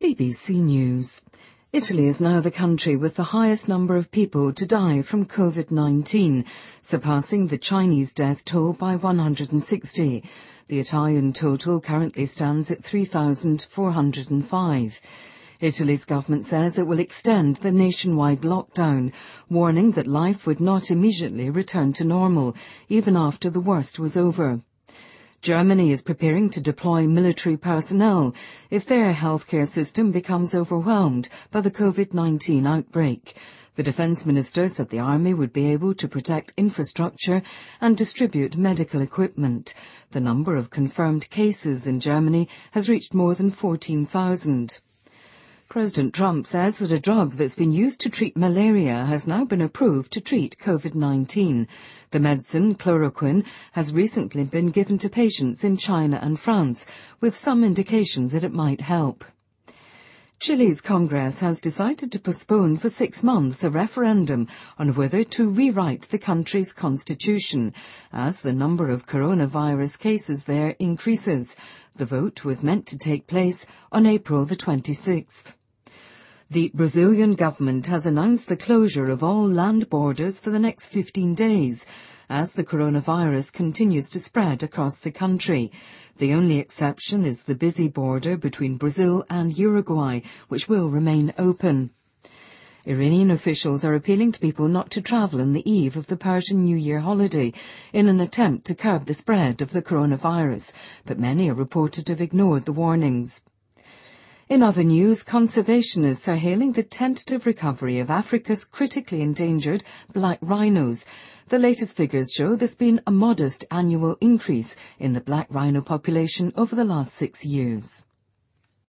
BBC News. Italy is now the country with the highest number of people to die from COVID-19, surpassing the Chinese death toll by 160. The Italian total currently stands at 3,405. Italy's government says it will extend the nationwide lockdown, warning that life would not immediately return to normal, even after the worst was over. Germany is preparing to deploy military personnel if their healthcare system becomes overwhelmed by the COVID-19 outbreak. The defense minister said the army would be able to protect infrastructure and distribute medical equipment. The number of confirmed cases in Germany has reached more than 14,000. President Trump says that a drug that's been used to treat malaria has now been approved to treat COVID-19. The medicine, chloroquine, has recently been given to patients in China and France, with some indications that it might help. Chile's Congress has decided to postpone for 6 months a referendum on whether to rewrite the country's constitution, as the number of coronavirus cases there increases. The vote was meant to take place on April the 26th. The Brazilian government has announced the closure of all land borders for the next 15 days, as the coronavirus continues to spread across the country. The only exception is the busy border between Brazil and Uruguay, which will remain open. Iranian officials are appealing to people not to travel on the eve of the Persian New Year holiday in an attempt to curb the spread of the coronavirus, but many are reported to have ignored the warnings. In other news, conservationists are hailing the tentative recovery of Africa's critically endangered black rhinos. The latest figures show there's been a modest annual increase in the black rhino population over the last 6 years.